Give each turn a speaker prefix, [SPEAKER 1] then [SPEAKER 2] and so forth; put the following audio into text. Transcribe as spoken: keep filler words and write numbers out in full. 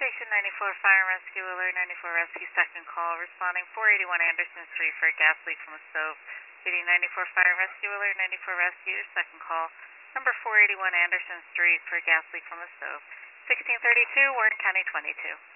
[SPEAKER 1] Station ninety-four Fire and Rescue Alert ninety-four Rescue second call responding four eighty-one Anderson Street for a gas leak from a stove. P D ninety-four Fire and Rescue Alert ninety-four Rescue second call number four eighty-one Anderson Street for a gas leak from a stove. sixteen thirty-two Warren County twenty-two.